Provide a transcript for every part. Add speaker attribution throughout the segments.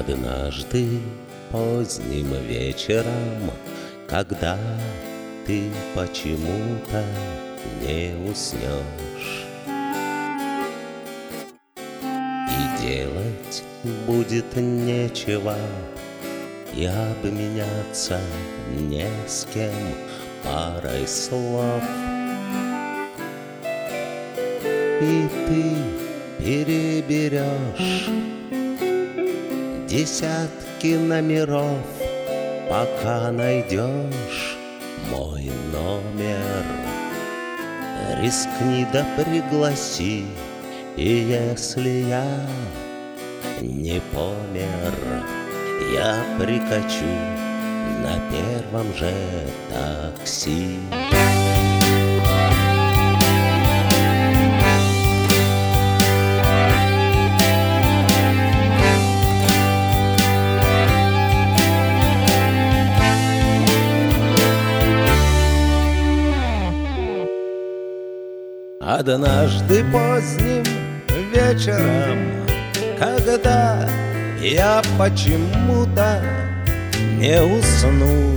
Speaker 1: Однажды поздним вечером, когда ты почему-то не уснешь, и делать будет нечего, и обменяться не с кем парой слов, и ты переберешь десятки номеров, пока найдешь мой номер. Рискни да пригласи, и если я не помер, я прикачу на первом же такси. Однажды поздним вечером, когда я почему-то не усну,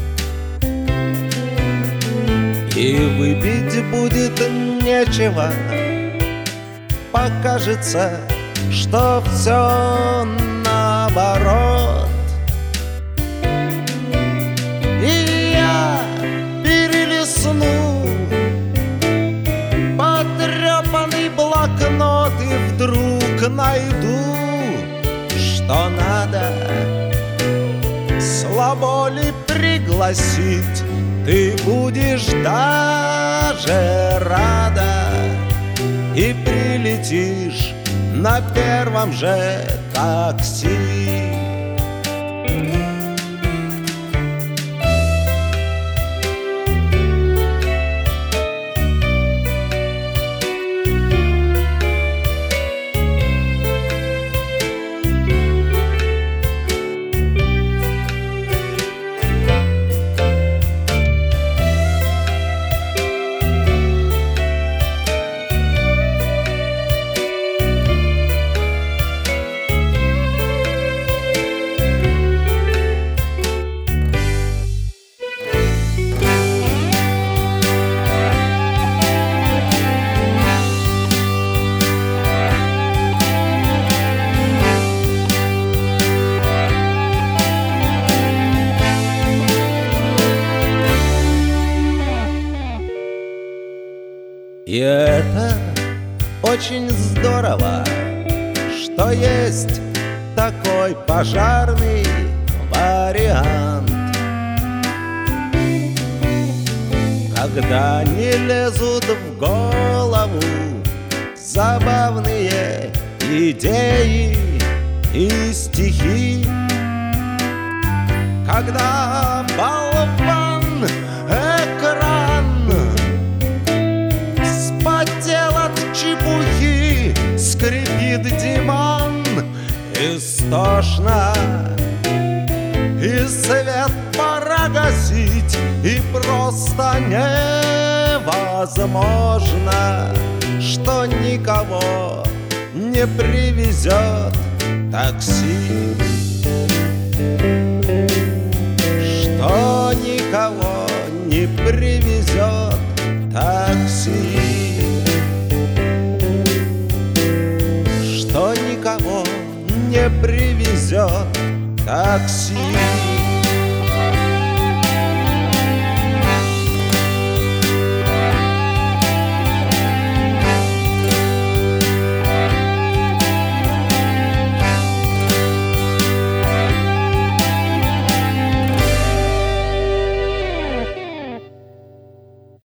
Speaker 1: и выпить будет нечего, покажется, что все наоборот, и я перелистну потрепанный блокнот и вдруг найду, что надо слабо ли пригласить, ты будешь даже рада и прилетишь на первом же такси. И это очень здорово, что есть такой пожарный вариант, когда не лезут в голову забавные идеи и стихи, когда болван экран спотел от чепухи, скрипит диван истошно, и свет пора гасить, и просто невозможно, что никого не привезет такси, что никого не привезет такси, что никого не привезет такси.